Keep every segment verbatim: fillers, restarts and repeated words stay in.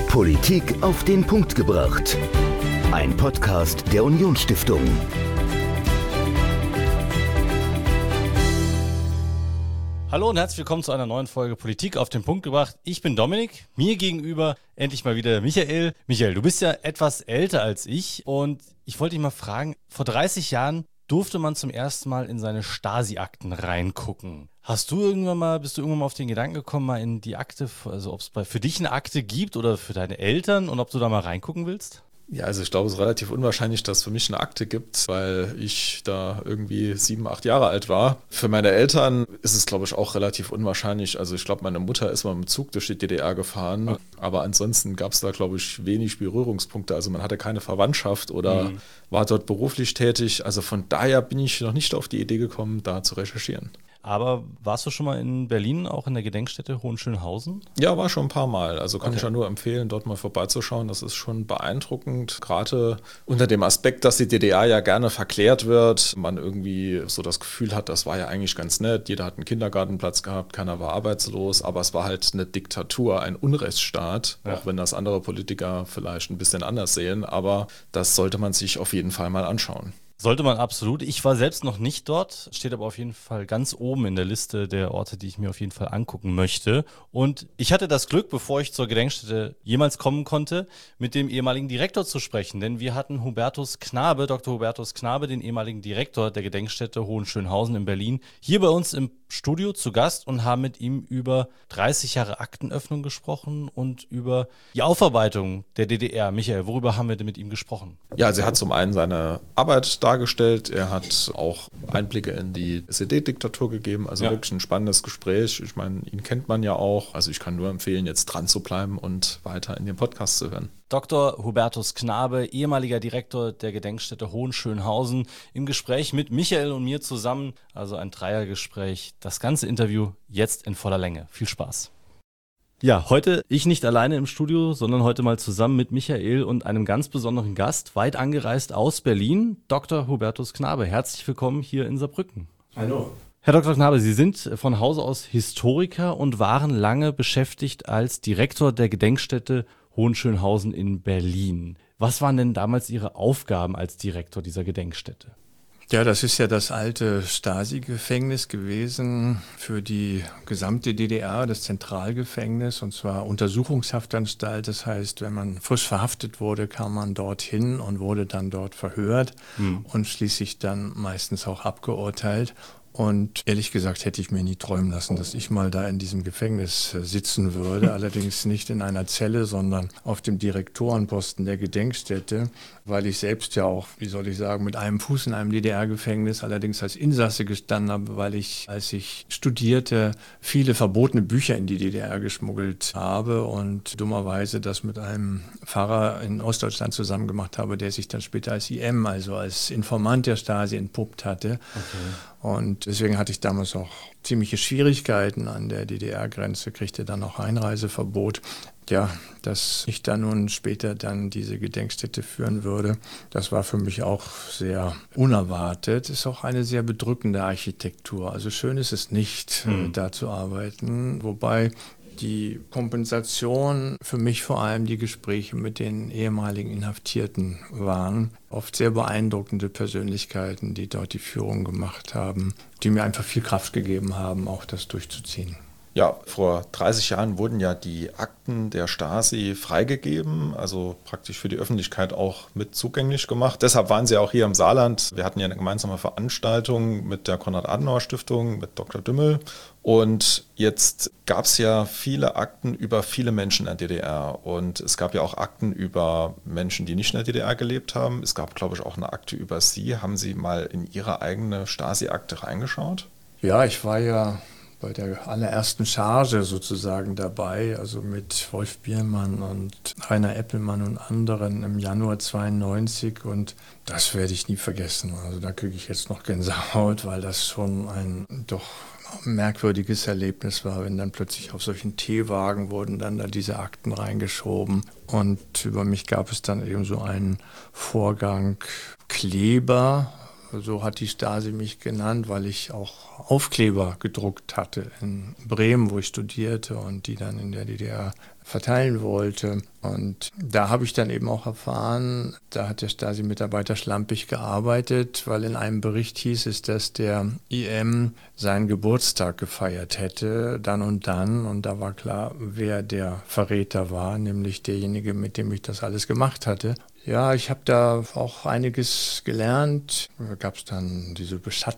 Politik auf den Punkt gebracht. Ein Podcast der Unionsstiftung. Hallo und herzlich willkommen zu einer neuen Folge Politik auf den Punkt gebracht. Ich bin Dominik, mir gegenüber endlich mal wieder Michael. Michael, du bist ja etwas älter als ich und ich wollte dich mal fragen, vor dreißig Jahren durfte man zum ersten Mal in seine Stasi-Akten reingucken. Hast du irgendwann mal, bist du irgendwann mal auf den Gedanken gekommen, mal in die Akte, also ob es für dich eine Akte gibt oder für deine Eltern und ob du da mal reingucken willst? Ja, also ich glaube, es ist relativ unwahrscheinlich, dass es für mich eine Akte gibt, weil ich da irgendwie sieben, acht Jahre alt war. Für meine Eltern ist es, glaube ich, auch relativ unwahrscheinlich. Also ich glaube, meine Mutter ist mal mit dem Zug durch die D D R gefahren, okay. Aber ansonsten gab es da, glaube ich, wenig Berührungspunkte. Also man hatte keine Verwandtschaft oder mhm. war dort beruflich tätig. Also von daher bin ich noch nicht auf die Idee gekommen, da zu recherchieren. Aber warst du schon mal in Berlin, auch in der Gedenkstätte Hohenschönhausen? Ja, war schon ein paar Mal. Also kann okay. ich ja nur empfehlen, dort mal vorbeizuschauen. Das ist schon beeindruckend. Gerade unter dem Aspekt, dass die D D R ja gerne verklärt wird. Man irgendwie so das Gefühl hat, das war ja eigentlich ganz nett. Jeder hat einen Kindergartenplatz gehabt, keiner war arbeitslos. Aber es war halt eine Diktatur, ein Unrechtsstaat. Ja. Auch wenn das andere Politiker vielleicht ein bisschen anders sehen. Aber das sollte man sich auf jeden Fall mal anschauen. Sollte man absolut. Ich war selbst noch nicht dort, steht aber auf jeden Fall ganz oben in der Liste der Orte, die ich mir auf jeden Fall angucken möchte. Und ich hatte das Glück, bevor ich zur Gedenkstätte jemals kommen konnte, mit dem ehemaligen Direktor zu sprechen. Denn wir hatten Hubertus Knabe, Doktor Hubertus Knabe, den ehemaligen Direktor der Gedenkstätte Hohenschönhausen in Berlin, hier bei uns im Studio zu Gast und haben mit ihm über dreißig Jahre Aktenöffnung gesprochen und über die Aufarbeitung der D D R. Michael, worüber haben wir denn mit ihm gesprochen? Ja, also er hat zum einen seine Arbeit dargestellt, er hat auch Einblicke in die S E D-Diktatur gegeben, also ja. wirklich ein spannendes Gespräch. Ich meine, ihn kennt man ja auch, also ich kann nur empfehlen, jetzt dran zu bleiben und weiter in den Podcast zu hören. Doktor Hubertus Knabe, ehemaliger Direktor der Gedenkstätte Hohenschönhausen, im Gespräch mit Michael und mir zusammen, also ein Dreiergespräch. Das ganze Interview jetzt in voller Länge. Viel Spaß. Ja, heute ich nicht alleine im Studio, sondern heute mal zusammen mit Michael und einem ganz besonderen Gast, weit angereist aus Berlin, Doktor Hubertus Knabe. Herzlich willkommen hier in Saarbrücken. Hallo. Herr Doktor Knabe, Sie sind von Hause aus Historiker und waren lange beschäftigt als Direktor der Gedenkstätte Hohenschönhausen in Berlin. Was waren denn damals Ihre Aufgaben als Direktor dieser Gedenkstätte? Ja, das ist ja das alte Stasi-Gefängnis gewesen für die gesamte D D R, das Zentralgefängnis, und zwar Untersuchungshaftanstalt. Das heißt, wenn man frisch verhaftet wurde, kam man dorthin und wurde dann dort verhört hm. und schließlich dann meistens auch abgeurteilt. Und ehrlich gesagt hätte ich mir nie träumen lassen, dass ich mal da in diesem Gefängnis sitzen würde. Allerdings nicht in einer Zelle, sondern auf dem Direktorenposten der Gedenkstätte, weil ich selbst ja auch, wie soll ich sagen, mit einem Fuß in einem D D R-Gefängnis, allerdings als Insasse gestanden habe, weil ich, als ich studierte, viele verbotene Bücher in die D D R geschmuggelt habe und dummerweise das mit einem Pfarrer in Ostdeutschland zusammen gemacht habe, der sich dann später als I M, also als Informant der Stasi, entpuppt hatte. Okay. Und deswegen hatte ich damals auch ziemliche Schwierigkeiten an der D D R-Grenze, kriegte dann auch Einreiseverbot. Ja, dass ich dann nun später dann diese Gedenkstätte führen würde, das war für mich auch sehr unerwartet. Ist auch eine sehr bedrückende Architektur. Also schön ist es nicht, mhm. da zu arbeiten, wobei die Kompensation für mich vor allem die Gespräche mit den ehemaligen Inhaftierten waren. Oft sehr beeindruckende Persönlichkeiten, die dort die Führung gemacht haben, die mir einfach viel Kraft gegeben haben, auch das durchzuziehen. Ja, vor dreißig Jahren wurden ja die Akten der Stasi freigegeben, also praktisch für die Öffentlichkeit auch mit zugänglich gemacht. Deshalb waren sie auch hier im Saarland. Wir hatten ja eine gemeinsame Veranstaltung mit der Konrad-Adenauer-Stiftung, mit Doktor Dümmel. Und jetzt gab es ja viele Akten über viele Menschen in der D D R. Und es gab ja auch Akten über Menschen, die nicht in der D D R gelebt haben. Es gab, glaube ich, auch eine Akte über Sie. Haben Sie mal in Ihre eigene Stasi-Akte reingeschaut? Ja, ich war ja bei der allerersten Charge sozusagen dabei, also mit Wolf Biermann und Rainer Eppelmann und anderen im Januar zweiundneunzig, und das werde ich nie vergessen. Also da kriege ich jetzt noch Gänsehaut, weil das schon ein doch merkwürdiges Erlebnis war, wenn dann plötzlich auf solchen Teewagen wurden dann da diese Akten reingeschoben, und über mich gab es dann eben so einen Vorgang Kleber, so hat die Stasi mich genannt, weil ich auch Aufkleber gedruckt hatte in Bremen, wo ich studierte und die dann in der D D R verteilen wollte. Und da habe ich dann eben auch erfahren, da hat der Stasi-Mitarbeiter schlampig gearbeitet, weil in einem Bericht hieß es, dass der I M seinen Geburtstag gefeiert hätte, dann und dann. Und da war klar, wer der Verräter war, nämlich derjenige, mit dem ich das alles gemacht hatte. Ja, ich habe da auch einiges gelernt. Da gab es dann diese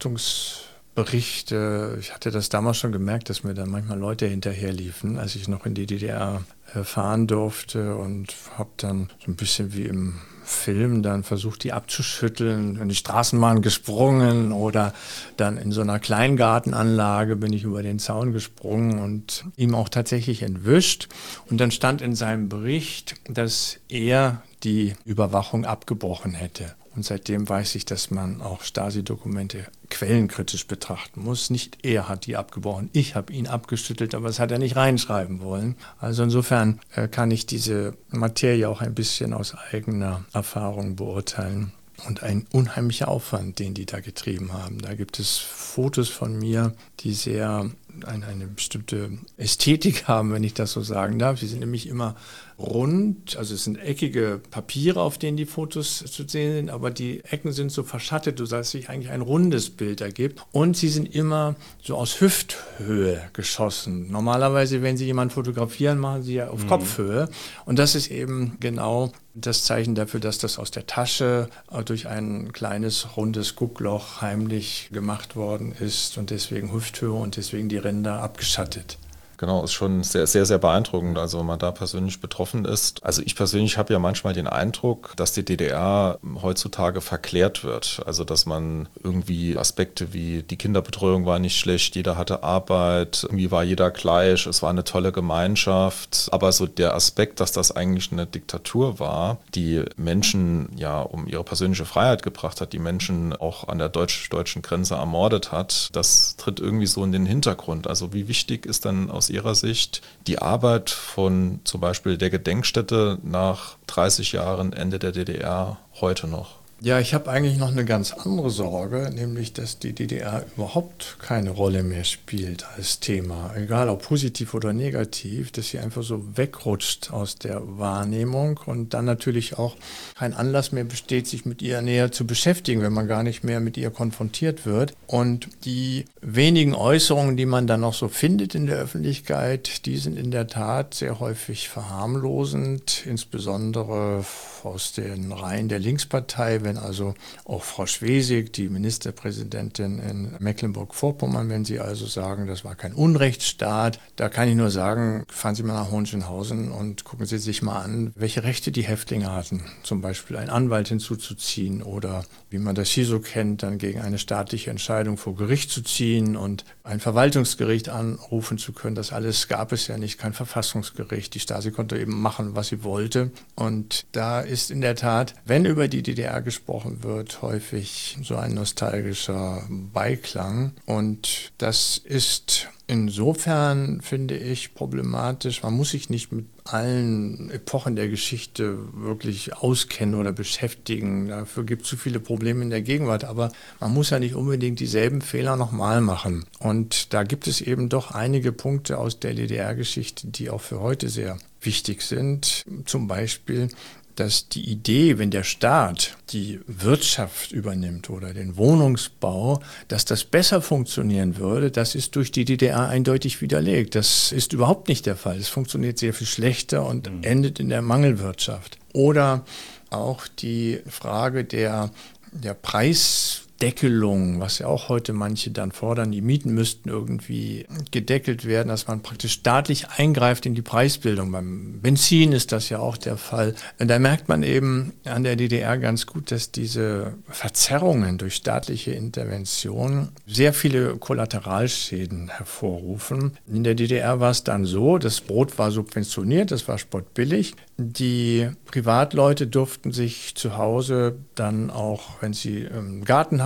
Bestattungsberichte. Ich hatte das damals schon gemerkt, dass mir dann manchmal Leute hinterherliefen, als ich noch in die D D R fahren durfte, und habe dann so ein bisschen wie im Film dann versucht, die abzuschütteln, in die Straßenbahn gesprungen oder dann in so einer Kleingartenanlage bin ich über den Zaun gesprungen und ihm auch tatsächlich entwischt. Und dann stand in seinem Bericht, dass er die Überwachung abgebrochen hätte. Und seitdem weiß ich, dass man auch Stasi-Dokumente quellenkritisch betrachten muss. Nicht er hat die abgebrochen, ich habe ihn abgeschüttelt, aber das hat er nicht reinschreiben wollen. Also insofern äh, kann ich diese Materie auch ein bisschen aus eigener Erfahrung beurteilen. Und ein unheimlicher Aufwand, den die da getrieben haben. Da gibt es Fotos von mir, die sehr eine, eine bestimmte Ästhetik haben, wenn ich das so sagen darf. Die sind nämlich immer rund, also es sind eckige Papiere, auf denen die Fotos zu sehen sind, aber die Ecken sind so verschattet, sodass sich eigentlich ein rundes Bild ergibt. Und sie sind immer so aus Hüfthöhe geschossen. Normalerweise, wenn Sie jemanden fotografieren, machen Sie ja auf mhm. Kopfhöhe. Und das ist eben genau das Zeichen dafür, dass das aus der Tasche durch ein kleines, rundes Guckloch heimlich gemacht worden ist und deswegen Hüfthöhe und deswegen die Ränder abgeschattet. Genau, ist schon sehr, sehr, sehr beeindruckend, also wenn man da persönlich betroffen ist. Also ich persönlich habe ja manchmal den Eindruck, dass die D D R heutzutage verklärt wird. Also dass man irgendwie Aspekte wie die Kinderbetreuung war nicht schlecht, jeder hatte Arbeit, irgendwie war jeder gleich, es war eine tolle Gemeinschaft. Aber so der Aspekt, dass das eigentlich eine Diktatur war, die Menschen ja um ihre persönliche Freiheit gebracht hat, die Menschen auch an der deutsch-deutschen Grenze ermordet hat, das tritt irgendwie so in den Hintergrund. Also wie wichtig ist dann aus Ihrer Sicht die Arbeit von zum Beispiel der Gedenkstätte nach dreißig Jahren Ende der D D R heute noch? Ja, ich habe eigentlich noch eine ganz andere Sorge, nämlich, dass die D D R überhaupt keine Rolle mehr spielt als Thema, egal ob positiv oder negativ, dass sie einfach so wegrutscht aus der Wahrnehmung und dann natürlich auch kein Anlass mehr besteht, sich mit ihr näher zu beschäftigen, wenn man gar nicht mehr mit ihr konfrontiert wird. Und die wenigen Äußerungen, die man dann noch so findet in der Öffentlichkeit, die sind in der Tat sehr häufig verharmlosend, insbesondere aus den Reihen der Linkspartei, wenn also auch Frau Schwesig, die Ministerpräsidentin in Mecklenburg-Vorpommern, wenn sie also sagen, das war kein Unrechtsstaat, da kann ich nur sagen, fahren Sie mal nach Hohenschönhausen und gucken Sie sich mal an, welche Rechte die Häftlinge hatten. Zum Beispiel einen Anwalt hinzuzuziehen oder, wie man das hier so kennt, dann gegen eine staatliche Entscheidung vor Gericht zu ziehen und ein Verwaltungsgericht anrufen zu können. Das alles gab es ja nicht, kein Verfassungsgericht. Die Stasi konnte eben machen, was sie wollte. Und da ist in der Tat, wenn über die D D R gesprochen wird, häufig so ein nostalgischer Beiklang. Und das ist insofern, finde ich, problematisch. Man muss sich nicht mit allen Epochen der Geschichte wirklich auskennen oder beschäftigen. Dafür gibt es zu viele Probleme in der Gegenwart. Aber man muss ja nicht unbedingt dieselben Fehler nochmal machen. Und da gibt es eben doch einige Punkte aus der D D R-Geschichte, die auch für heute sehr wichtig sind. Zum Beispiel, dass die Idee, wenn der Staat die Wirtschaft übernimmt oder den Wohnungsbau, dass das besser funktionieren würde, das ist durch die D D R eindeutig widerlegt. Das ist überhaupt nicht der Fall. Es funktioniert sehr viel schlechter und mhm. endet in der Mangelwirtschaft. Oder auch die Frage der, der Preis Deckelung, was ja auch heute manche dann fordern, die Mieten müssten irgendwie gedeckelt werden, dass man praktisch staatlich eingreift in die Preisbildung. Beim Benzin ist das ja auch der Fall. Da merkt man eben an der D D R ganz gut, dass diese Verzerrungen durch staatliche Intervention sehr viele Kollateralschäden hervorrufen. In der D D R war es dann so, das Brot war subventioniert, das war spottbillig. Die Privatleute durften sich zu Hause dann auch, wenn sie einen Garten hatten,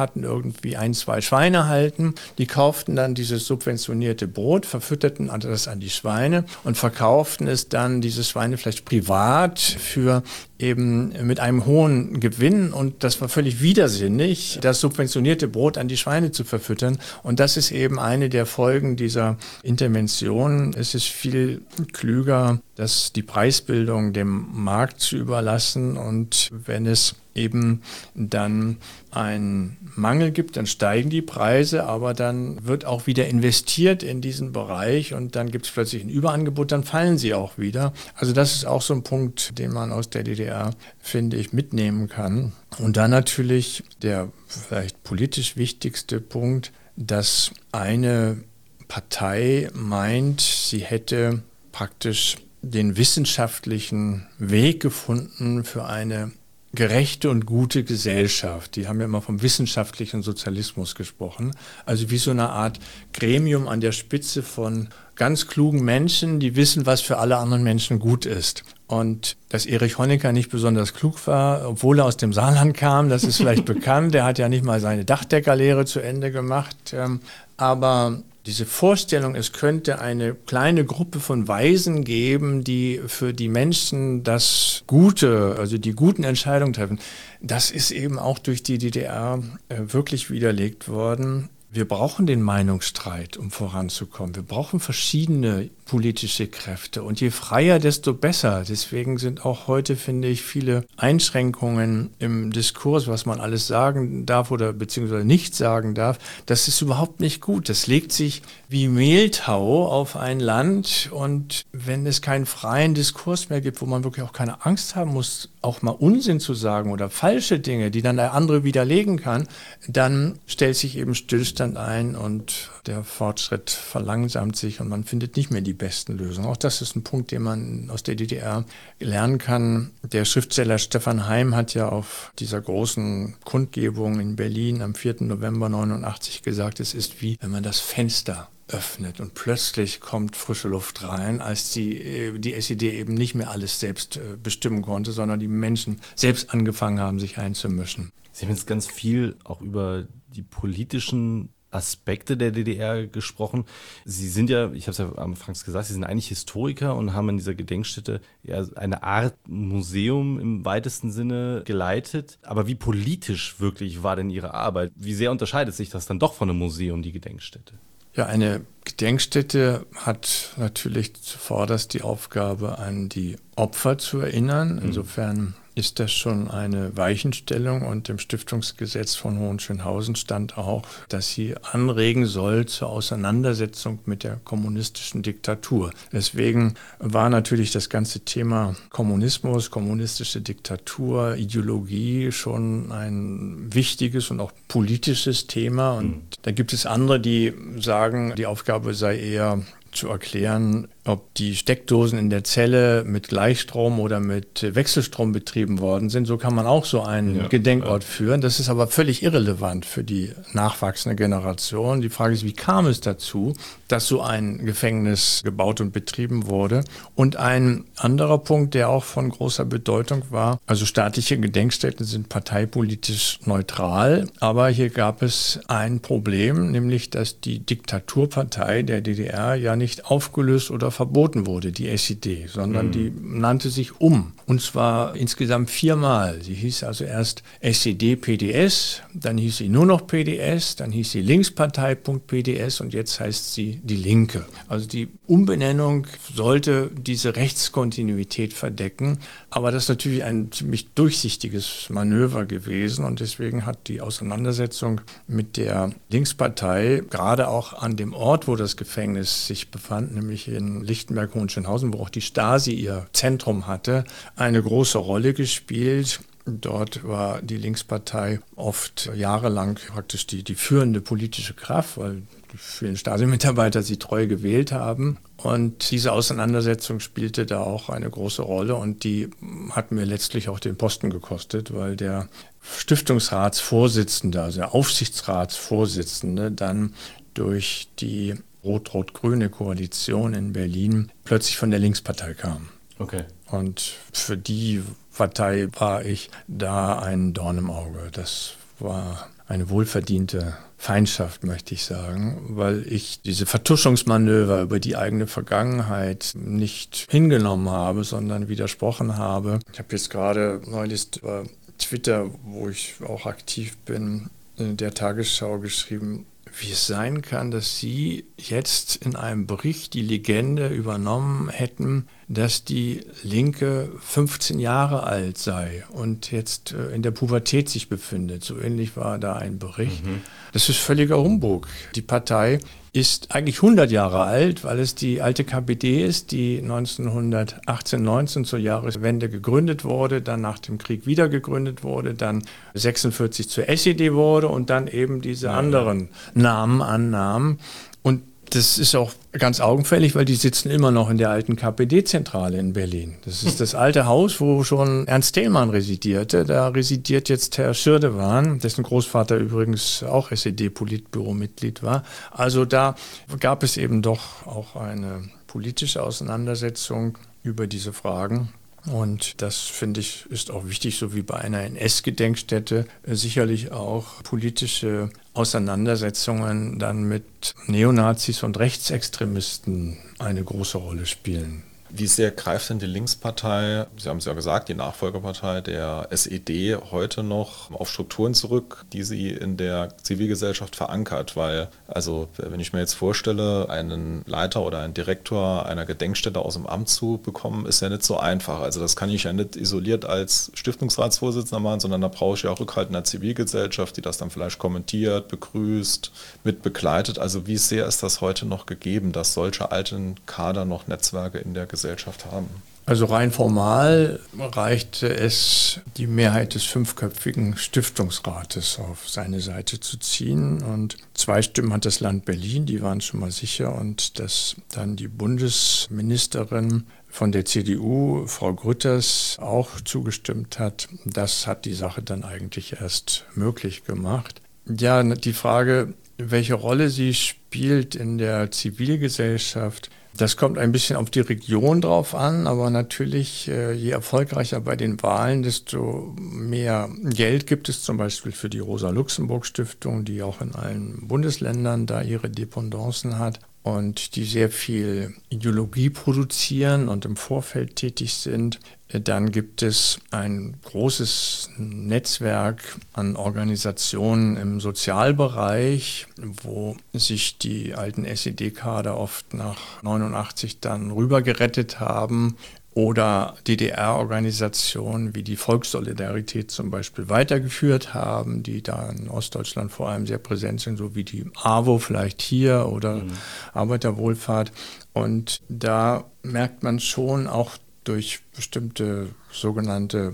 hatten irgendwie ein, zwei Schweine halten. Die kauften dann dieses subventionierte Brot, verfütterten das an die Schweine und verkauften es dann, diese Schweine vielleicht privat für eben mit einem hohen Gewinn. Und das war völlig widersinnig, das subventionierte Brot an die Schweine zu verfüttern. Und das ist eben eine der Folgen dieser Intervention. Es ist viel klüger, das die Preisbildung dem Markt zu überlassen. Und wenn es eben dann einen Mangel gibt, dann steigen die Preise, aber dann wird auch wieder investiert in diesen Bereich und dann gibt es plötzlich ein Überangebot, dann fallen sie auch wieder. Also das ist auch so ein Punkt, den man aus der D D R, finde ich, mitnehmen kann. Und dann natürlich der vielleicht politisch wichtigste Punkt, dass eine Partei meint, sie hätte praktisch den wissenschaftlichen Weg gefunden für eine gerechte und gute Gesellschaft. Die haben ja immer vom wissenschaftlichen Sozialismus gesprochen. Also wie so eine Art Gremium an der Spitze von ganz klugen Menschen, die wissen, was für alle anderen Menschen gut ist. Und dass Erich Honecker nicht besonders klug war, obwohl er aus dem Saarland kam, das ist vielleicht bekannt. Er hat ja nicht mal seine Dachdeckerlehre zu Ende gemacht. Aber diese Vorstellung, es könnte eine kleine Gruppe von Weisen geben, die für die Menschen das Gute, also die guten Entscheidungen treffen, das ist eben auch durch die D D R wirklich widerlegt worden. Wir brauchen den Meinungsstreit, um voranzukommen. Wir brauchen verschiedene politische Kräfte und je freier, desto besser. Deswegen sind auch heute, finde ich, viele Einschränkungen im Diskurs, was man alles sagen darf oder beziehungsweise nicht sagen darf. Das ist überhaupt nicht gut. Das legt sich wie Mehltau auf ein Land und wenn es keinen freien Diskurs mehr gibt, wo man wirklich auch keine Angst haben muss, auch mal Unsinn zu sagen oder falsche Dinge, die dann der andere widerlegen kann, dann stellt sich eben Stillstand ein und der Fortschritt verlangsamt sich und man findet nicht mehr die besten Lösungen. Auch das ist ein Punkt, den man aus der D D R lernen kann. Der Schriftsteller Stefan Heym hat ja auf dieser großen Kundgebung in Berlin am vierten November neunundachtzig gesagt, es ist wie, wenn man das Fenster öffnet und plötzlich kommt frische Luft rein, als die, die S E D eben nicht mehr alles selbst bestimmen konnte, sondern die Menschen selbst angefangen haben, sich einzumischen. Sie haben jetzt ganz viel auch über die politischen Aspekte der D D R gesprochen. Sie sind ja, ich habe es ja anfangs gesagt, Sie sind eigentlich Historiker und haben in dieser Gedenkstätte ja eine Art Museum im weitesten Sinne geleitet. Aber wie politisch wirklich war denn Ihre Arbeit? Wie sehr unterscheidet sich das dann doch von einem Museum, die Gedenkstätte? Ja, eine Gedenkstätte hat natürlich zuvorderst die Aufgabe, an die Opfer zu erinnern. Insofern ist das schon eine Weichenstellung und im Stiftungsgesetz von Hohenschönhausen stand auch, dass sie anregen soll zur Auseinandersetzung mit der kommunistischen Diktatur. Deswegen war natürlich das ganze Thema Kommunismus, kommunistische Diktatur, Ideologie schon ein wichtiges und auch politisches Thema. Und mhm. da gibt es andere, die sagen, die Aufgabe sei eher zu erklären, ob die Steckdosen in der Zelle mit Gleichstrom oder mit Wechselstrom betrieben worden sind. So kann man auch so einen ja, Gedenkort ja. führen. Das ist aber völlig irrelevant für die nachwachsende Generation. Die Frage ist, wie kam es dazu, dass so ein Gefängnis gebaut und betrieben wurde? Und ein anderer Punkt, der auch von großer Bedeutung war, also staatliche Gedenkstätten sind parteipolitisch neutral, aber hier gab es ein Problem, nämlich dass die Diktaturpartei der D D R ja nicht aufgelöst oder verboten wurde, die S E D, sondern mhm. die nannte sich um. Und zwar insgesamt viermal. Sie hieß also erst S E D P D S, dann hieß sie nur noch P D S, dann hieß sie Linkspartei.P D S und jetzt heißt sie Die Linke. Also die Umbenennung sollte diese Rechtskontinuität verdecken, aber das ist natürlich ein ziemlich durchsichtiges Manöver gewesen und deswegen hat die Auseinandersetzung mit der Linkspartei gerade auch an dem Ort, wo das Gefängnis sich befand, nämlich in Lichtenberg-Hohenschönhausen, wo auch die Stasi ihr Zentrum hatte, eine große Rolle gespielt. Dort war die Linkspartei oft jahrelang praktisch die, die führende politische Kraft, weil die vielen Stasi-Mitarbeiter sie treu gewählt haben. Und diese Auseinandersetzung spielte da auch eine große Rolle und die hat mir letztlich auch den Posten gekostet, weil der Stiftungsratsvorsitzende, also der Aufsichtsratsvorsitzende, dann durch die rot-rot-grüne Koalition in Berlin plötzlich von der Linkspartei kam. Okay. Und für die Partei war ich da ein Dorn im Auge. Das war eine wohlverdiente Feindschaft, möchte ich sagen, weil ich diese Vertuschungsmanöver über die eigene Vergangenheit nicht hingenommen habe, sondern widersprochen habe. Ich habe jetzt gerade neulich über Twitter, wo ich auch aktiv bin, in der Tagesschau geschrieben, wie es sein kann, dass Sie jetzt in einem Bericht die Legende übernommen hätten, dass die Linke fünfzehn Jahre alt sei und jetzt in der Pubertät sich befindet. So ähnlich war da ein Bericht. Mhm. Das ist völliger Humbug. Die Partei ist eigentlich hundert Jahre alt, weil es die alte K P D ist, die neunzehnhundertachtzehn neunzehn zur Jahreswende gegründet wurde, dann nach dem Krieg wieder gegründet wurde, dann sechsundvierzig zur S E D wurde und dann eben diese ja, anderen ja. Namen annahm. Und das ist auch ganz augenfällig, weil die sitzen immer noch in der alten K P D-Zentrale in Berlin. Das ist das alte Haus, wo schon Ernst Thälmann residierte. Da residiert jetzt Herr Schirdewan, dessen Großvater übrigens auch S E D-Politbüro-Mitglied war. Also da gab es eben doch auch eine politische Auseinandersetzung über diese Fragen. Und das, finde ich, ist auch wichtig, so wie bei einer N S-Gedenkstätte sicherlich auch politische Auseinandersetzungen dann mit Neonazis und Rechtsextremisten eine große Rolle spielen. Wie sehr greift denn die Linkspartei, Sie haben es ja gesagt, die Nachfolgerpartei der S E D heute noch auf Strukturen zurück, die sie in der Zivilgesellschaft verankert? Weil, also wenn ich mir jetzt vorstelle, einen Leiter oder einen Direktor einer Gedenkstätte aus dem Amt zu bekommen, ist ja nicht so einfach. Also das kann ich ja nicht isoliert als Stiftungsratsvorsitzender machen, sondern da brauche ich ja auch Rückhalt in der Zivilgesellschaft, die das dann vielleicht kommentiert, begrüßt, mit begleitet. Also wie sehr ist das heute noch gegeben, dass solche alten Kader noch Netzwerke in der Gesellschaft Gesellschaft haben? Also rein formal reichte es, die Mehrheit des fünfköpfigen Stiftungsrates auf seine Seite zu ziehen. Und zwei Stimmen hat das Land Berlin, die waren schon mal sicher. Und dass dann die Bundesministerin von der C D U, Frau Grütters, auch zugestimmt hat, das hat die Sache dann eigentlich erst möglich gemacht. Ja, die Frage, welche Rolle sie spielt in der Zivilgesellschaft, das kommt ein bisschen auf die Region drauf an, aber natürlich, je erfolgreicher bei den Wahlen, desto mehr Geld gibt es zum Beispiel für die Rosa-Luxemburg-Stiftung, die auch in allen Bundesländern da ihre Dependancen hat und die sehr viel Ideologie produzieren und im Vorfeld tätig sind. Dann gibt es ein großes Netzwerk an Organisationen im Sozialbereich, wo sich die alten S E D-Kader oft nach neunundachtzig dann rübergerettet haben oder D D R-Organisationen wie die Volkssolidarität zum Beispiel weitergeführt haben, die da in Ostdeutschland vor allem sehr präsent sind, so wie die A W O vielleicht hier oder mhm. Arbeiterwohlfahrt. Und da merkt man schon auch durch bestimmte sogenannte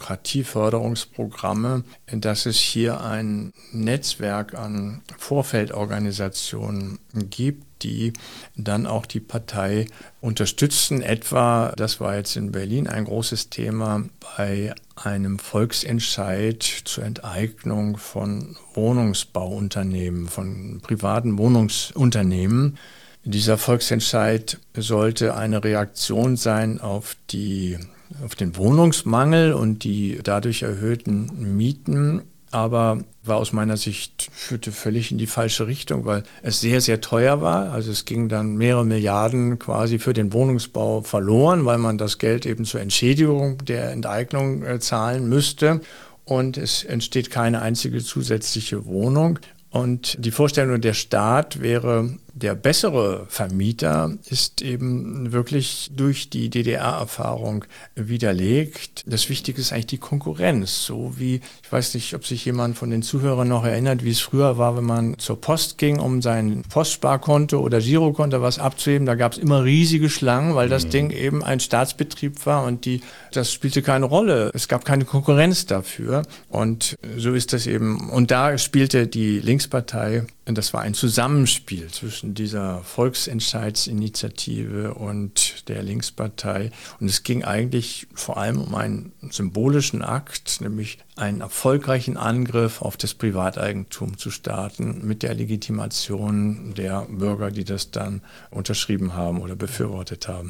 Demokratieförderungsprogramme, dass es hier ein Netzwerk an Vorfeldorganisationen gibt, die dann auch die Partei unterstützen. Etwa, das war jetzt in Berlin ein großes Thema, bei einem Volksentscheid zur Enteignung von Wohnungsbauunternehmen, von privaten Wohnungsunternehmen. Dieser Volksentscheid sollte eine Reaktion sein auf die, auf den Wohnungsmangel und die dadurch erhöhten Mieten, aber war aus meiner Sicht, führte völlig in die falsche Richtung, weil es sehr, sehr teuer war. Also es ging dann mehrere Milliarden quasi für den Wohnungsbau verloren, weil man das Geld eben zur Entschädigung der Enteignung äh, zahlen müsste und es entsteht keine einzige zusätzliche Wohnung. Und die Vorstellung, der Staat wäre der bessere Vermieter, ist eben wirklich durch die D D R-Erfahrung widerlegt. Das Wichtige ist eigentlich die Konkurrenz. So wie, ich weiß nicht, ob sich jemand von den Zuhörern noch erinnert, wie es früher war, wenn man zur Post ging, um sein Postsparkonto oder Girokonto was abzuheben. Da gab es immer riesige Schlangen, weil das mhm. Ding eben ein Staatsbetrieb war und die, das spielte keine Rolle. Es gab keine Konkurrenz dafür. Und so ist das eben. Und da spielte die Linkspartei, das war ein Zusammenspiel zwischen dieser Volksentscheidsinitiative und der Linkspartei. Und es ging eigentlich vor allem um einen symbolischen Akt, nämlich einen erfolgreichen Angriff auf das Privateigentum zu starten mit der Legitimation der Bürger, die das dann unterschrieben haben oder befürwortet haben.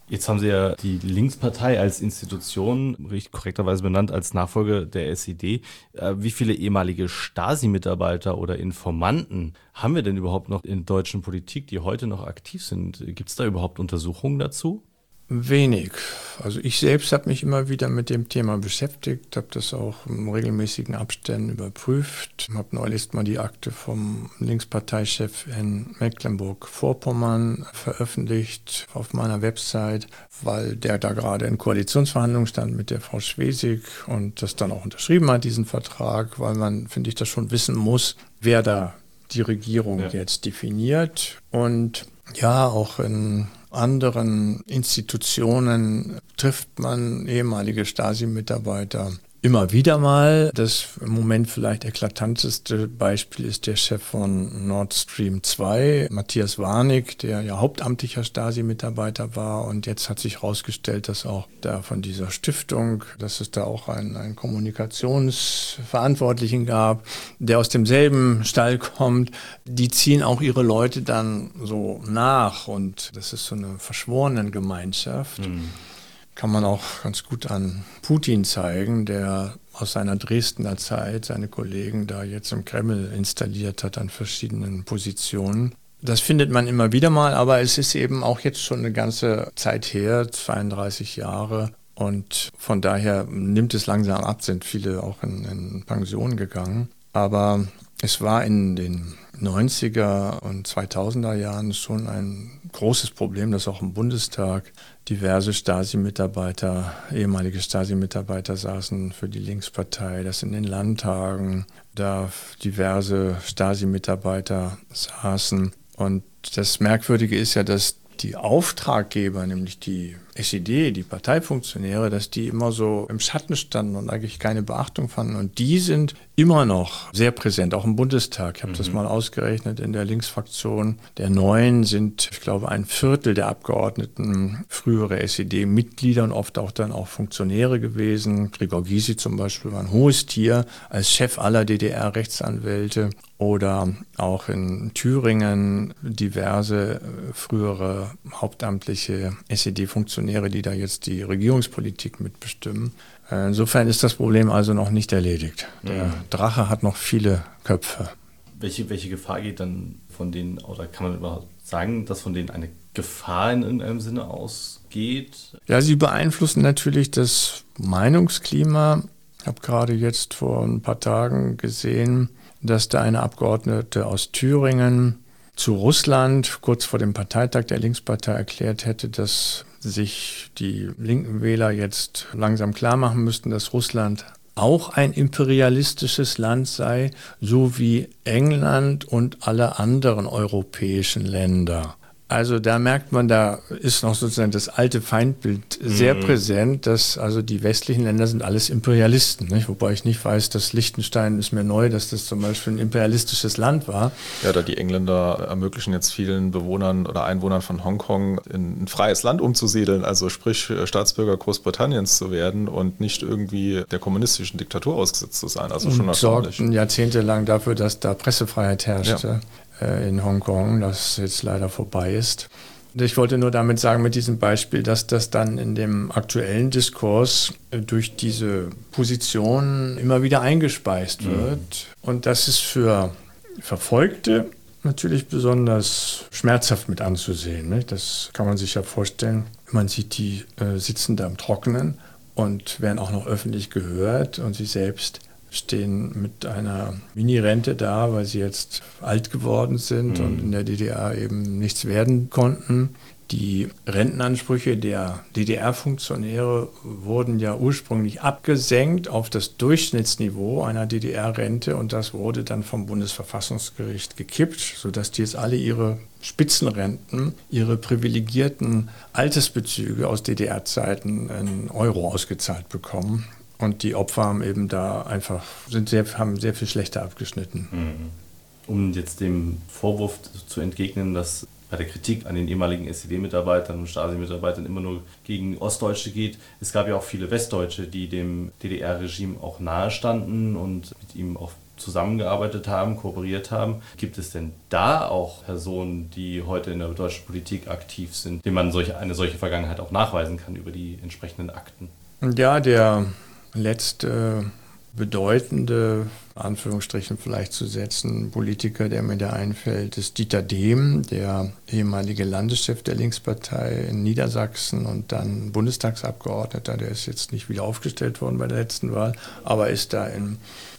Jetzt haben Sie ja die Linkspartei als Institution, richtig korrekterweise benannt, als Nachfolger der S E D. Wie viele ehemalige Stasi-Mitarbeiter oder Informanten haben wir denn überhaupt noch in der deutschen Politik, die heute noch aktiv sind? Gibt es da überhaupt Untersuchungen dazu? Wenig. Also ich selbst habe mich immer wieder mit dem Thema beschäftigt, habe das auch in regelmäßigen Abständen überprüft, habe neulich mal die Akte vom Linksparteichef in Mecklenburg-Vorpommern veröffentlicht auf meiner Website, weil der da gerade in Koalitionsverhandlungen stand mit der Frau Schwesig und das dann auch unterschrieben hat, diesen Vertrag, weil man, finde ich, das schon wissen muss, wer da die Regierung ja. jetzt definiert. Und ja, auch in anderen Institutionen trifft man ehemalige Stasi-Mitarbeiter immer wieder mal. Das im Moment vielleicht eklatanteste Beispiel ist der Chef von Nord Stream zwei, Matthias Warnig, der ja hauptamtlicher Stasi-Mitarbeiter war. Und jetzt hat sich herausgestellt, dass auch da von dieser Stiftung, dass es da auch einen, einen Kommunikationsverantwortlichen gab, der aus demselben Stall kommt. Die ziehen auch ihre Leute dann so nach. Und das ist so eine Verschworenengemeinschaft. Mhm. Kann man auch ganz gut an Putin zeigen, der aus seiner Dresdner Zeit seine Kollegen da jetzt im Kreml installiert hat an verschiedenen Positionen. Das findet man immer wieder mal, aber es ist eben auch jetzt schon eine ganze Zeit her, zweiunddreißig Jahre. Und von daher nimmt es langsam ab, sind viele auch in, in Pension gegangen. Aber es war in den neunziger und zweitausender Jahren schon ein großes Problem, dass auch im Bundestag diverse Stasi-Mitarbeiter, ehemalige Stasi-Mitarbeiter saßen für die Linkspartei, dass in den Landtagen da diverse Stasi-Mitarbeiter saßen. Und das Merkwürdige ist ja, dass die Auftraggeber, nämlich die S E D, die Parteifunktionäre, dass die immer so im Schatten standen und eigentlich keine Beachtung fanden. Und die sind immer noch sehr präsent, auch im Bundestag. Ich habe mhm. das mal ausgerechnet, in der Linksfraktion der Neuen sind, ich glaube, ein Viertel der Abgeordneten frühere S E D-Mitglieder und oft auch dann auch Funktionäre gewesen. Gregor Gysi zum Beispiel war ein hohes Tier als Chef aller D D R-Rechtsanwälte. Oder auch in Thüringen diverse frühere hauptamtliche S E D-Funktionäre, die da jetzt die Regierungspolitik mitbestimmen. Insofern ist das Problem also noch nicht erledigt. Der mhm. Drache hat noch viele Köpfe. Welche, welche Gefahr geht dann von denen, oder kann man überhaupt sagen, dass von denen eine Gefahr in irgendeinem Sinne ausgeht? Ja, sie beeinflussen natürlich das Meinungsklima. Ich habe gerade jetzt vor ein paar Tagen gesehen, dass da eine Abgeordnete aus Thüringen zu Russland kurz vor dem Parteitag der Linkspartei erklärt hätte, dass sich die linken Wähler jetzt langsam klar machen müssten, dass Russland auch ein imperialistisches Land sei, so wie England und alle anderen europäischen Länder. Also da merkt man, da ist noch sozusagen das alte Feindbild sehr mhm. präsent, dass also die westlichen Länder sind alles Imperialisten. Nicht? Wobei ich nicht weiß, dass Liechtenstein ist mir neu, dass das zum Beispiel ein imperialistisches Land war. Ja, da die Engländer ermöglichen jetzt vielen Bewohnern oder Einwohnern von Hongkong in ein freies Land umzusiedeln, also sprich Staatsbürger Großbritanniens zu werden und nicht irgendwie der kommunistischen Diktatur ausgesetzt zu sein. Also schon und sorgten jahrzehntelang dafür, dass da Pressefreiheit herrschte. Ja. In Hongkong, das jetzt leider vorbei ist. Ich wollte nur damit sagen, mit diesem Beispiel, dass das dann in dem aktuellen Diskurs durch diese Position immer wieder eingespeist wird. Mhm. Und das ist für Verfolgte natürlich besonders schmerzhaft mit anzusehen. Ne? Das kann man sich ja vorstellen. Man sieht, die äh, sitzen da im Trockenen und werden auch noch öffentlich gehört und sie selbst stehen mit einer Mini-Rente da, weil sie jetzt alt geworden sind mhm. und in der D D R eben nichts werden konnten. Die Rentenansprüche der D D R-Funktionäre wurden ja ursprünglich abgesenkt auf das Durchschnittsniveau einer D D R-Rente und das wurde dann vom Bundesverfassungsgericht gekippt, sodass die jetzt alle ihre Spitzenrenten, ihre privilegierten Altersbezüge aus D D R-Zeiten in Euro ausgezahlt bekommen. Und die Opfer haben eben da einfach, sind sehr, haben sehr viel schlechter abgeschnitten. Um jetzt dem Vorwurf zu entgegnen, dass bei der Kritik an den ehemaligen S E D-Mitarbeitern und Stasi-Mitarbeitern immer nur gegen Ostdeutsche geht. Es gab ja auch viele Westdeutsche, die dem D D R-Regime auch nahestanden und mit ihm auch zusammengearbeitet haben, kooperiert haben. Gibt es denn da auch Personen, die heute in der deutschen Politik aktiv sind, denen man solche, eine solche Vergangenheit auch nachweisen kann über die entsprechenden Akten? Ja, der letzte bedeutende, Anführungsstrichen vielleicht zu setzen, Politiker, der mir da einfällt, ist Dieter Dehm, der ehemalige Landeschef der Linkspartei in Niedersachsen und dann Bundestagsabgeordneter. Der ist jetzt nicht wieder aufgestellt worden bei der letzten Wahl, aber ist da in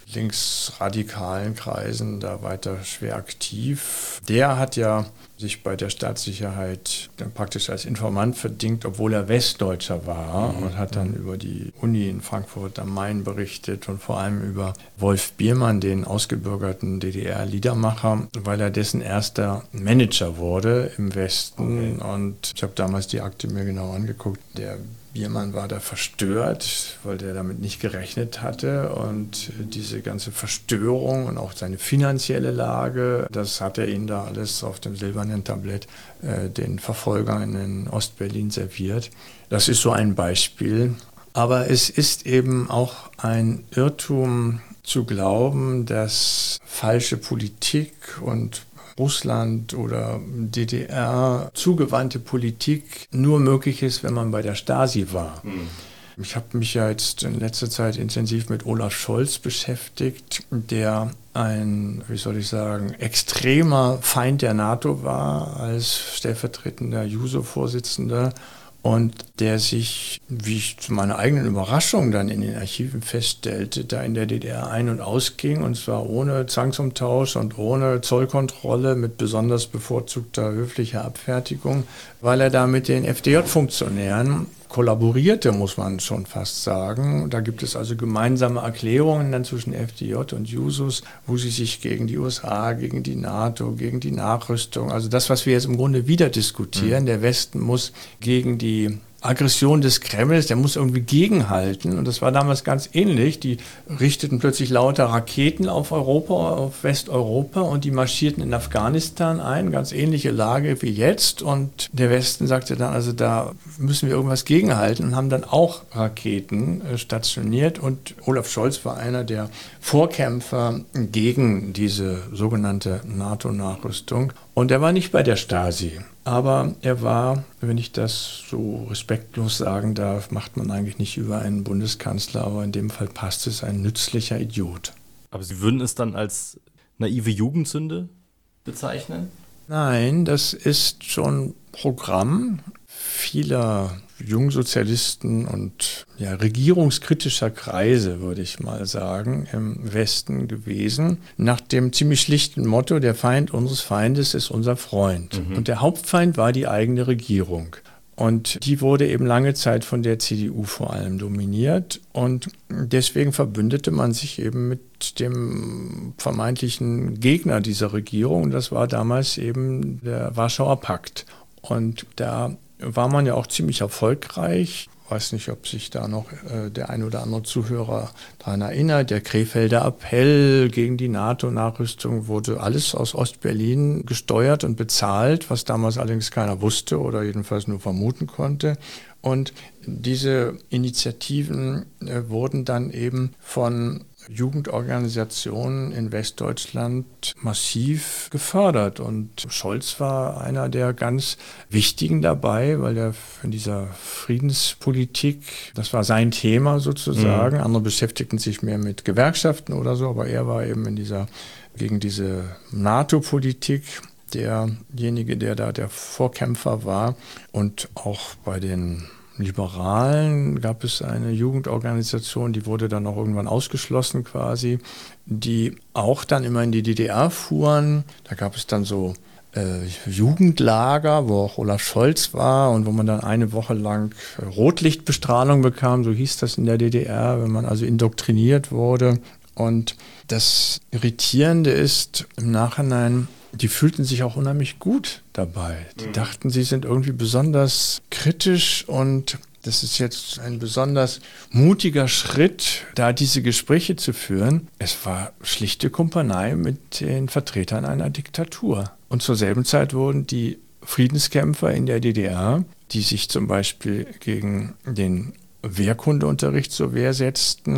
linksradikalen Kreisen da weiter schwer aktiv. Der hat ja sich bei der Staatssicherheit dann praktisch als Informant verdingt, obwohl er Westdeutscher war, mhm. und hat dann über die Uni in Frankfurt am Main berichtet und vor allem über Wolf Biermann, den ausgebürgerten D D R-Liedermacher, weil er dessen erster Manager wurde im Westen. Okay. Und ich habe damals die Akte mir genau angeguckt. Der Biermann war da verstört, weil der damit nicht gerechnet hatte, und diese ganze Verstörung und auch seine finanzielle Lage, das hat er ihnen da alles auf dem silbernen Tablett äh, den Verfolgern in Ostberlin serviert. Das ist so ein Beispiel. Aber es ist eben auch ein Irrtum zu glauben, dass falsche Politik und Russland oder D D R zugewandte Politik nur möglich ist, wenn man bei der Stasi war. Mhm. Ich habe mich ja jetzt in letzter Zeit intensiv mit Olaf Scholz beschäftigt, der ein, wie soll ich sagen, extremer Feind der NATO war als stellvertretender Juso-Vorsitzender. Und der sich, wie ich zu meiner eigenen Überraschung dann in den Archiven feststellte, da in der D D R ein- und ausging, und zwar ohne Zwangsumtausch und ohne Zollkontrolle, mit besonders bevorzugter höflicher Abfertigung, weil er da mit den F D J-Funktionären kollaborierte, muss man schon fast sagen. Da gibt es also gemeinsame Erklärungen dann zwischen F D J und Jusos, wo sie sich gegen die U S A, gegen die NATO, gegen die Nachrüstung, also das, was wir jetzt im Grunde wieder diskutieren, mhm. der Westen muss gegen die Aggression des Kremls, der muss irgendwie gegenhalten. Und das war damals ganz ähnlich. Die richteten plötzlich lauter Raketen auf Europa, auf Westeuropa, und die marschierten in Afghanistan ein. Ganz ähnliche Lage wie jetzt. Und der Westen sagte dann, also da müssen wir irgendwas gegenhalten, und haben dann auch Raketen stationiert. Und Olaf Scholz war einer der Vorkämpfer gegen diese sogenannte NATO-Nachrüstung. Und er war nicht bei der Stasi. Aber er war, wenn ich das so respektlos sagen darf, macht man eigentlich nicht über einen Bundeskanzler, aber in dem Fall passt es, ein nützlicher Idiot. Aber Sie würden es dann als naive Jugendsünde bezeichnen? Nein, das ist schon Programm vieler Jungsozialisten und ja, regierungskritischer Kreise, würde ich mal sagen, im Westen gewesen, nach dem ziemlich schlichten Motto, der Feind unseres Feindes ist unser Freund. Mhm. Und der Hauptfeind war die eigene Regierung. Und die wurde eben lange Zeit von der C D U vor allem dominiert. Und deswegen verbündete man sich eben mit dem vermeintlichen Gegner dieser Regierung. Das war damals eben der Warschauer Pakt. Und da war man ja auch ziemlich erfolgreich. Ich weiß nicht, ob sich da noch äh, der ein oder andere Zuhörer daran erinnert. Der Krefelder Appell gegen die NATO-Nachrüstung wurde alles aus Ostberlin gesteuert und bezahlt, was damals allerdings keiner wusste oder jedenfalls nur vermuten konnte. Und diese Initiativen äh, wurden dann eben von Jugendorganisationen in Westdeutschland massiv gefördert. Und Scholz war einer der ganz wichtigen dabei, weil er in dieser Friedenspolitik, das war sein Thema sozusagen. Mhm. Andere beschäftigten sich mehr mit Gewerkschaften oder so, aber er war eben in dieser, gegen diese NATO-Politik derjenige, der da der Vorkämpfer war. Und auch bei den Liberalen gab es eine Jugendorganisation, die wurde dann auch irgendwann ausgeschlossen quasi, die auch dann immer in die D D R fuhren. Da gab es dann so äh, Jugendlager, wo auch Olaf Scholz war und wo man dann eine Woche lang Rotlichtbestrahlung bekam, so hieß das in der D D R, wenn man also indoktriniert wurde. Und das Irritierende ist im Nachhinein, die fühlten sich auch unheimlich gut dabei. Die mhm. dachten, sie sind irgendwie besonders kritisch, und das ist jetzt ein besonders mutiger Schritt, da diese Gespräche zu führen. Es war schlichte Kumpanei mit den Vertretern einer Diktatur. Und zur selben Zeit wurden die Friedenskämpfer in der D D R, die sich zum Beispiel gegen den Wehrkundeunterricht zur Wehr setzten,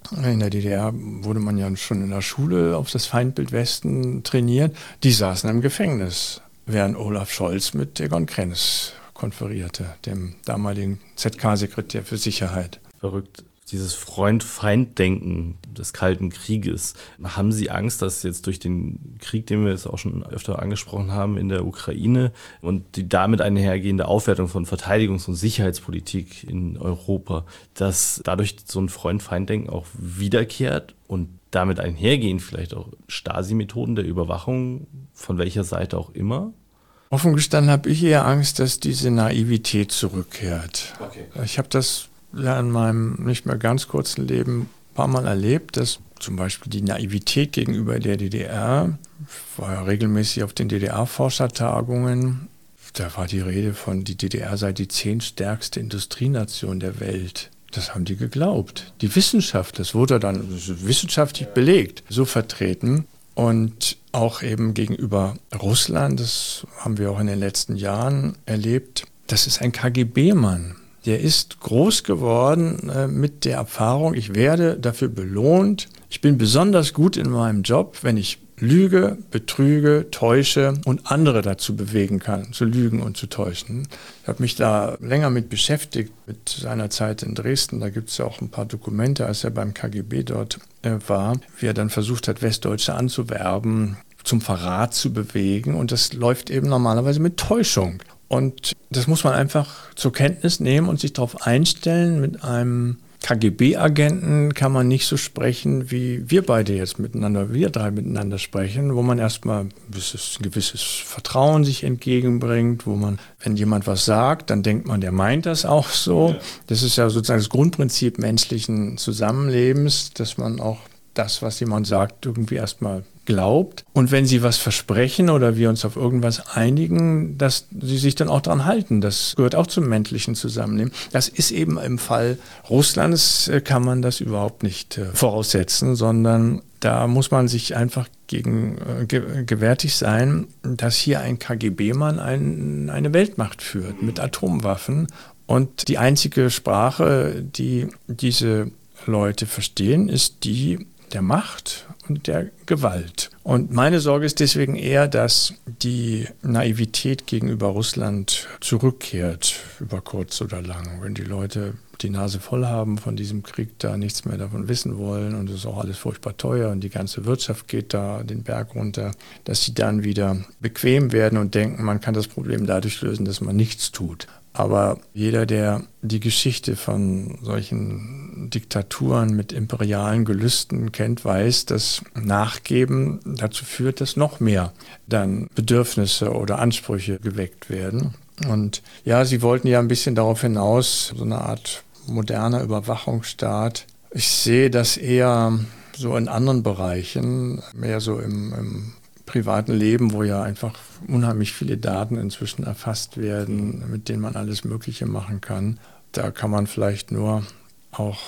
In der D D R wurde man ja schon in der Schule auf das Feindbild Westen trainiert. Die saßen im Gefängnis, während Olaf Scholz mit Egon Krenz konferierte, dem damaligen Z K-Sekretär für Sicherheit. Verrückt. Dieses Freund-Feind-Denken des Kalten Krieges. Haben Sie Angst, dass jetzt durch den Krieg, den wir jetzt auch schon öfter angesprochen haben in der Ukraine und die damit einhergehende Aufwertung von Verteidigungs- und Sicherheitspolitik in Europa, dass dadurch so ein Freund-Feind-Denken auch wiederkehrt und damit einhergehend vielleicht auch Stasi-Methoden der Überwachung, von welcher Seite auch immer? Offen gestanden habe ich eher Angst, dass diese Naivität zurückkehrt. Okay. Ich habe das ja in meinem nicht mehr ganz kurzen Leben ein paar Mal erlebt, dass zum Beispiel die Naivität gegenüber der D D R, ich war ja regelmäßig auf den D D R-Forschertagungen, da war die Rede von, die D D R sei die zehntstärkste Industrienation der Welt. Das haben die geglaubt. Die Wissenschaft, das wurde dann wissenschaftlich belegt, so vertreten. Und auch eben gegenüber Russland, das haben wir auch in den letzten Jahren erlebt, das ist ein K G B-Mann. Der ist groß geworden äh, mit der Erfahrung, ich werde dafür belohnt. Ich bin besonders gut in meinem Job, wenn ich lüge, betrüge, täusche und andere dazu bewegen kann, zu lügen und zu täuschen. Ich habe mich da länger mit beschäftigt, mit seiner Zeit in Dresden. Da gibt es ja auch ein paar Dokumente, als er beim K G B dort äh, war, wie er dann versucht hat, Westdeutsche anzuwerben, zum Verrat zu bewegen. Und das läuft eben normalerweise mit Täuschung. Und das muss man einfach zur Kenntnis nehmen und sich darauf einstellen. Mit einem K G B-Agenten kann man nicht so sprechen, wie wir beide jetzt miteinander, wir drei miteinander sprechen, wo man erstmal ein gewisses, ein gewisses Vertrauen sich entgegenbringt, wo man, wenn jemand was sagt, dann denkt man, der meint das auch so. Das ist ja sozusagen das Grundprinzip menschlichen Zusammenlebens, dass man auch das, was jemand sagt, irgendwie erstmal glaubt. Und wenn sie was versprechen oder wir uns auf irgendwas einigen, dass sie sich dann auch daran halten. Das gehört auch zum menschlichen Zusammenleben. Das ist eben im Fall Russlands, kann man das überhaupt nicht voraussetzen, sondern da muss man sich einfach gegen ge, gewärtig sein, dass hier ein K G B-Mann ein, eine Weltmacht führt mit Atomwaffen. Und die einzige Sprache, die diese Leute verstehen, ist die der Macht und der Gewalt. Und meine Sorge ist deswegen eher, dass die Naivität gegenüber Russland zurückkehrt, über kurz oder lang. Wenn die Leute die Nase voll haben von diesem Krieg, da nichts mehr davon wissen wollen und es ist auch alles furchtbar teuer und die ganze Wirtschaft geht da den Berg runter, dass sie dann wieder bequem werden und denken, man kann das Problem dadurch lösen, dass man nichts tut. Aber jeder, der die Geschichte von solchen Diktaturen mit imperialen Gelüsten kennt, weiß, dass Nachgeben dazu führt, dass noch mehr dann Bedürfnisse oder Ansprüche geweckt werden. Und ja, sie wollten ja ein bisschen darauf hinaus, so eine Art moderner Überwachungsstaat. Ich sehe das eher so in anderen Bereichen, mehr so im, im privaten Leben, wo ja einfach unheimlich viele Daten inzwischen erfasst werden, mit denen man alles Mögliche machen kann. Da kann man vielleicht nur auch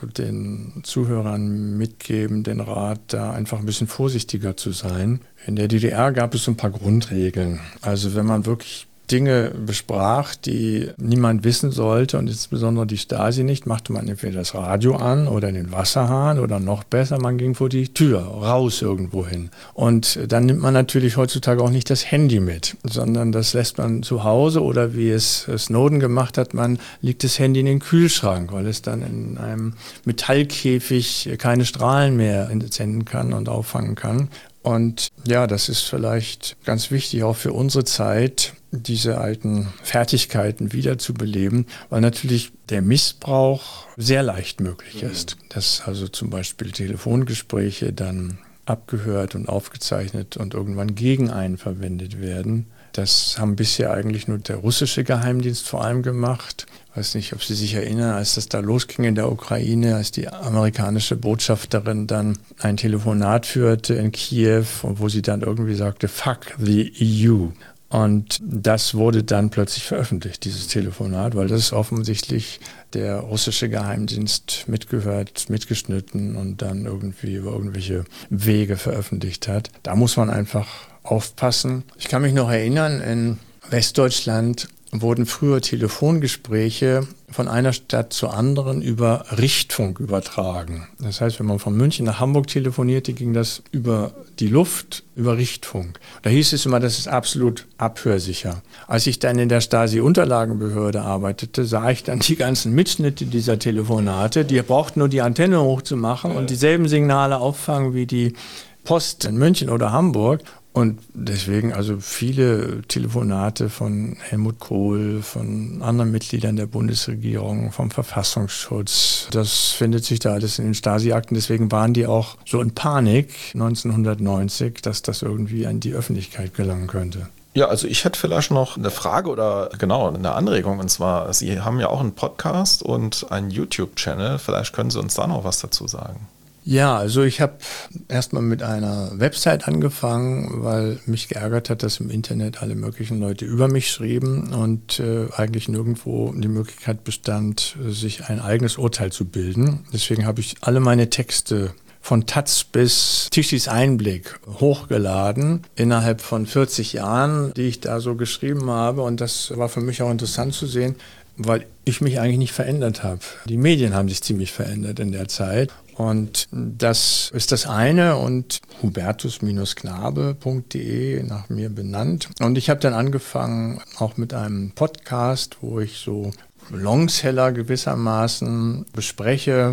den Zuhörern mitgeben, den Rat, da einfach ein bisschen vorsichtiger zu sein. In der D D R gab es so ein paar Grundregeln. Also wenn man wirklich Dinge besprach, die niemand wissen sollte und insbesondere die Stasi nicht, machte man entweder das Radio an oder den Wasserhahn oder noch besser, man ging vor die Tür, raus irgendwo hin. Und dann nimmt man natürlich heutzutage auch nicht das Handy mit, sondern das lässt man zu Hause oder wie es Snowden gemacht hat, man legt das Handy in den Kühlschrank, weil es dann in einem Metallkäfig keine Strahlen mehr entsenden kann und auffangen kann. Und ja, das ist vielleicht ganz wichtig auch für unsere Zeit, diese alten Fertigkeiten wiederzubeleben, weil natürlich der Missbrauch sehr leicht möglich ist. Dass also zum Beispiel Telefongespräche dann abgehört und aufgezeichnet und irgendwann gegen einen verwendet werden. Das haben bisher eigentlich nur der russische Geheimdienst vor allem gemacht. Ich weiß nicht, ob Sie sich erinnern, als das da losging in der Ukraine, als die amerikanische Botschafterin dann ein Telefonat führte in Kiew, wo sie dann irgendwie sagte, fuck the E U. Und das wurde dann plötzlich veröffentlicht, dieses Telefonat, weil das offensichtlich der russische Geheimdienst mitgehört, mitgeschnitten und dann irgendwie über irgendwelche Wege veröffentlicht hat. Da muss man einfach aufpassen. Ich kann mich noch erinnern, in Westdeutschland wurden früher Telefongespräche von einer Stadt zur anderen über Richtfunk übertragen. Das heißt, wenn man von München nach Hamburg telefonierte, ging das über die Luft, über Richtfunk. Da hieß es immer, das ist absolut abhörsicher. Als ich dann in der Stasi-Unterlagenbehörde arbeitete, sah ich dann die ganzen Mitschnitte dieser Telefonate. Die brauchten nur die Antenne hochzumachen und dieselben Signale auffangen wie die Post in München oder Hamburg. Und deswegen also viele Telefonate von Helmut Kohl, von anderen Mitgliedern der Bundesregierung, vom Verfassungsschutz, das findet sich da alles in den Stasi-Akten. Deswegen waren die auch so in Panik neunzehnhundertneunzig, dass das irgendwie an die Öffentlichkeit gelangen könnte. Ja, also ich hätte vielleicht noch eine Frage oder genau eine Anregung. Und zwar, Sie haben ja auch einen Podcast und einen YouTube-Channel. Vielleicht können Sie uns da noch was dazu sagen. Ja, also ich habe erstmal mit einer Website angefangen, weil mich geärgert hat, dass im Internet alle möglichen Leute über mich schrieben und äh, eigentlich nirgendwo die Möglichkeit bestand, sich ein eigenes Urteil zu bilden. Deswegen habe ich alle meine Texte von Taz bis Tischis Einblick hochgeladen, innerhalb von vierzig Jahren, die ich da so geschrieben habe. Und das war für mich auch interessant zu sehen, weil ich mich eigentlich nicht verändert habe. Die Medien haben sich ziemlich verändert in der Zeit. Und das ist das eine und hubertus knabe punkt de nach mir benannt. Und ich habe dann angefangen auch mit einem Podcast, wo ich so Longseller gewissermaßen bespreche.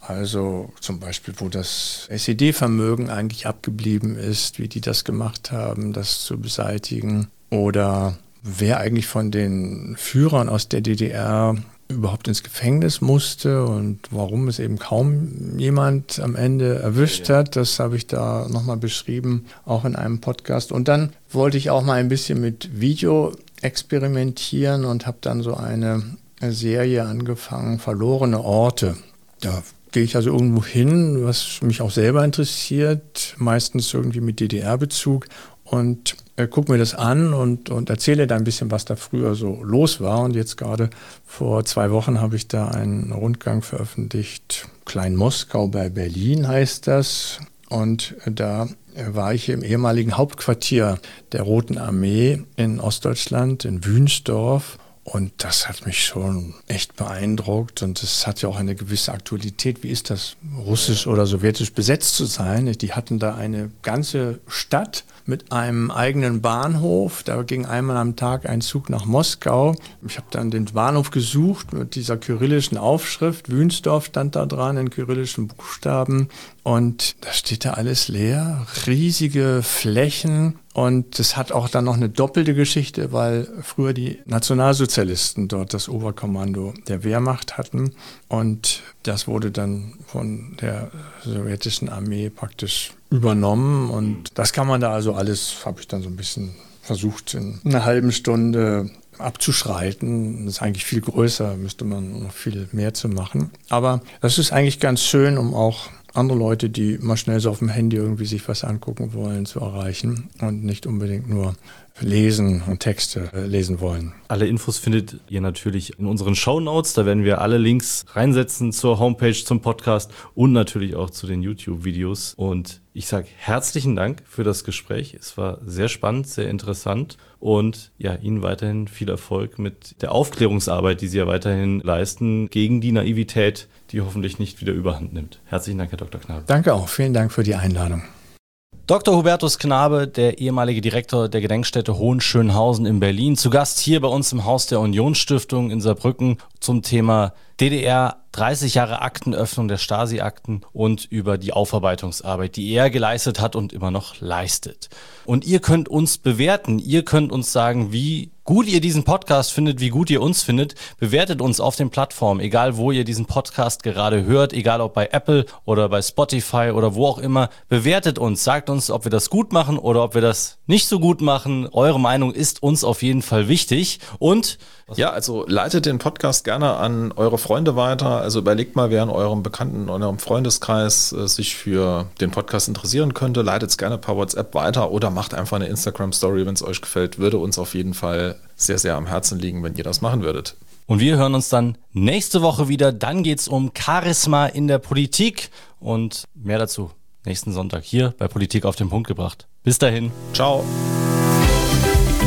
Also zum Beispiel, wo das S E D-Vermögen eigentlich abgeblieben ist, wie die das gemacht haben, das zu beseitigen. Oder wer eigentlich von den Führern aus der D D R überhaupt ins Gefängnis musste und warum es eben kaum jemand am Ende erwischt hat, das habe ich da nochmal beschrieben, auch in einem Podcast. Und dann wollte ich auch mal ein bisschen mit Video experimentieren und habe dann so eine Serie angefangen, Verlorene Orte. Da gehe ich also irgendwo hin, was mich auch selber interessiert, meistens irgendwie mit D D R-Bezug und äh, gucke mir das an und, und erzähle da ein bisschen, was da früher so los war. Und jetzt gerade vor zwei Wochen habe ich da einen Rundgang veröffentlicht. Klein Moskau bei Berlin heißt das. Und da war ich im ehemaligen Hauptquartier der Roten Armee in Ostdeutschland, in Wünsdorf. Und das hat mich schon echt beeindruckt und es hat ja auch eine gewisse Aktualität. Wie ist das, russisch oder sowjetisch besetzt zu sein? Die hatten da eine ganze Stadt mit einem eigenen Bahnhof. Da ging einmal am Tag ein Zug nach Moskau. Ich habe dann den Bahnhof gesucht mit dieser kyrillischen Aufschrift. Wünsdorf stand da dran in kyrillischen Buchstaben. Und da steht da alles leer, riesige Flächen. Und das hat auch dann noch eine doppelte Geschichte, weil früher die Nationalsozialisten dort das Oberkommando der Wehrmacht hatten. Und das wurde dann von der sowjetischen Armee praktisch übernommen. Und das kann man da also alles, habe ich dann so ein bisschen versucht, in einer halben Stunde abzuschreiten. Das ist eigentlich viel größer, müsste man noch viel mehr zu machen. Aber das ist eigentlich ganz schön, um auch andere Leute, die mal schnell so auf dem Handy irgendwie sich was angucken wollen, zu erreichen und nicht unbedingt nur lesen und Texte lesen wollen. Alle Infos findet ihr natürlich in unseren Shownotes. Da werden wir alle Links reinsetzen zur Homepage, zum Podcast und natürlich auch zu den YouTube-Videos. Und ich sage herzlichen Dank für das Gespräch. Es war sehr spannend, sehr interessant und ja, Ihnen weiterhin viel Erfolg mit der Aufklärungsarbeit, die Sie ja weiterhin leisten, gegen die Naivität, die hoffentlich nicht wieder überhand nimmt. Herzlichen Dank, Herr Doktor Knabe. Danke auch. Vielen Dank für die Einladung. Doktor Hubertus Knabe, der ehemalige Direktor der Gedenkstätte Hohenschönhausen in Berlin, zu Gast hier bei uns im Haus der Unionsstiftung in Saarbrücken zum Thema D D R, dreißig Jahre Aktenöffnung der Stasi-Akten und über die Aufarbeitungsarbeit, die er geleistet hat und immer noch leistet. Und ihr könnt uns bewerten, ihr könnt uns sagen, wie gut ihr diesen Podcast findet, wie gut ihr uns findet. Bewertet uns auf den Plattformen, egal wo ihr diesen Podcast gerade hört, egal ob bei Apple oder bei Spotify oder wo auch immer. Bewertet uns, sagt uns, ob wir das gut machen oder ob wir das nicht so gut machen. Eure Meinung ist uns auf jeden Fall wichtig. Und ja, also leitet den Podcast gerne an eure Freunde weiter. Also überlegt mal, wer in eurem Bekannten, in eurem Freundeskreis äh, sich für den Podcast interessieren könnte. Leitet es gerne per WhatsApp weiter oder macht einfach eine Instagram-Story, wenn es euch gefällt. Würde uns auf jeden Fall sehr, sehr am Herzen liegen, wenn ihr das machen würdet. Und wir hören uns dann nächste Woche wieder. Dann geht es um Charisma in der Politik und mehr dazu nächsten Sonntag hier bei Politik auf den Punkt gebracht. Bis dahin. Ciao.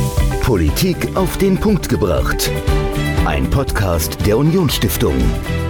Politik auf den Punkt gebracht. Ein Podcast der Unionsstiftung.